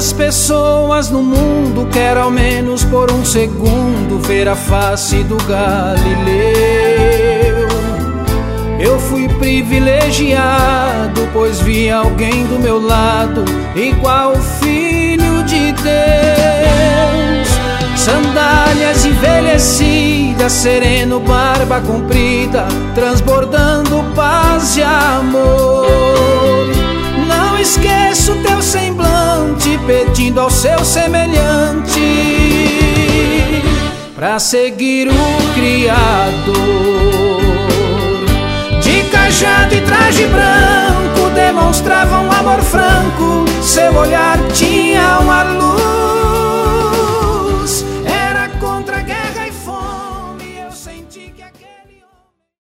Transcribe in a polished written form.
tantas pessoas no mundo, quero ao menos por um segundo ver a face do Galileu. Eu fui privilegiado, pois vi alguém do meu lado, igual o Filho de Deus. Sandálias envelhecidas, sereno, barba comprida, transbordando paz e amor. Não esqueço teu semblante, pedindo ao seu semelhante pra seguir o Criador. De cajado e traje branco, demonstrava um amor franco, seu olhar tinha